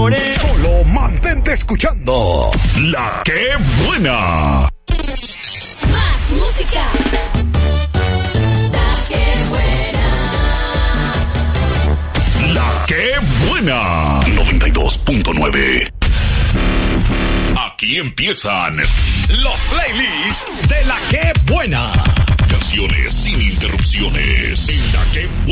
more. Solo mantente escuchando La Que Buena. Más música. La Que Buena. La Que Buena. 92.9. Aquí empiezan los playlists de La Que Buena. Canciones sin interrupciones en La Que Buena.